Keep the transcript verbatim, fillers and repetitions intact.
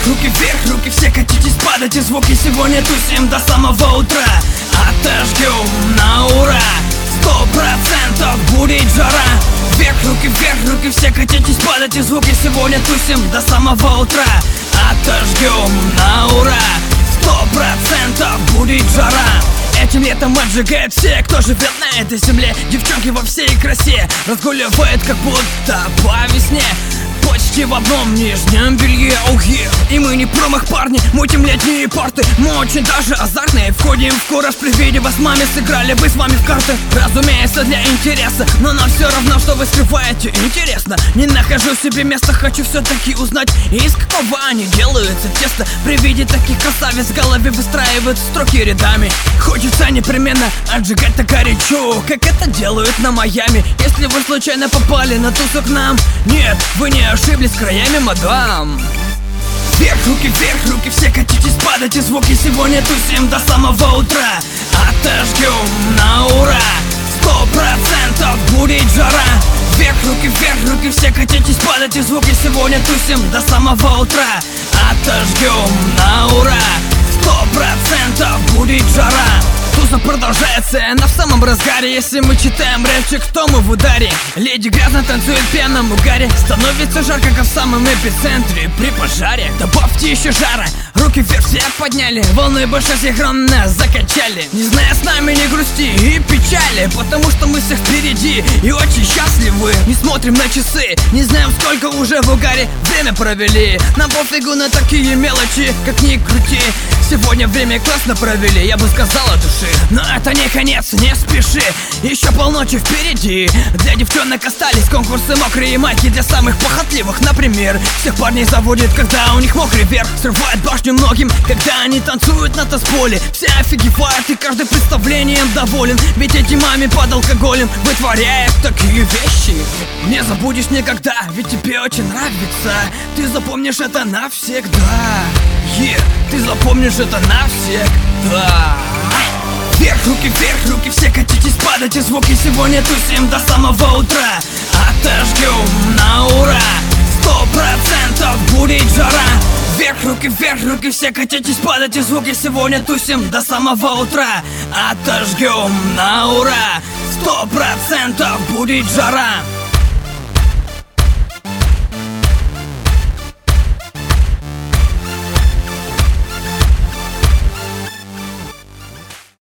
руки вверх, руки все катитесь, падайте, звуки сегодня тусим до самого утра. Отожгем на ура, сто процентов будет жара. Вверх, руки вверх, руки все катитесь, падайте, звуки сегодня тусим до самого утра. Отожгем на ура, сто процентов будет жара. Этим летом отжигает все, кто живет на этой земле. Девчонки во всей красе разгуливают, как будто по весне. Почти в одном нижнем белье, oh yeah. И мы не промах, парни, мутим летние порты. Мы очень даже азартные, входим в кураж. При виде вас маме сыграли бы с вами в карты. Разумеется, для интереса, но нам все равно, что вы скрываете. Интересно, не нахожу себе места, хочу все-таки узнать, из какого они делаются тесто. При виде таких красавиц в голове выстраивают строки рядами. Хочется непременно отжигать так горячо, как это делают на Майами. Если вы случайно попали на тусу к нам, нет, вы не ошиблись краями, мадам. Вверх, руки вверх, руки все катитесь, падайте, звуки сегодня тусим до самого утра. Отожгем на ура, сто процентов будет жара. Вверх, руки вверх, руки все катитесь, падайте, звуки сегодня тусим до самого утра. Отожгем на ура, сто процентов будет жара. Тусо продолжается, она в самом разгаре. Если мы читаем рэпчик, то мы в ударе. Леди грязно танцует в пьяном угаре. Становится жарко, как в самом эпицентре при пожаре. Добавьте еще жара, руки вверх все подняли, волны больше синхронно закачали. Не зная с нами ни грусти и печали, потому что мы всех впереди и очень счастливы. Не смотрим на часы, не знаем, сколько уже в угаре время провели. Нам пофигу на такие мелочи, как ни крути. Сегодня время классно провели, я бы сказал от души. Но это не конец, не спеши, еще полночи впереди. Для девчонок остались конкурсы мокрые майки для самых похотливых, например. Всех парней заводит, когда у них мокрый верх. Срывает башню многим, когда они танцуют на танцполе. Все офигевают и каждый представлением доволен. Ведь эти маме под алкоголем вытворяет такие вещи. Не забудешь никогда, ведь тебе очень нравится. Ты запомнишь это навсегда. Yeah, ты запомнишь это навсегда. Вверх, руки вверх, руки все катитесь, падайте, звуки сегодня тусим до самого утра. Отожгем на ура, сто процентов будет жара. Вверх, руки вверх, руки все катитесь, падайте, звуки сегодня тусим до самого утра. Отожгем на ура, сто процентов будет жара.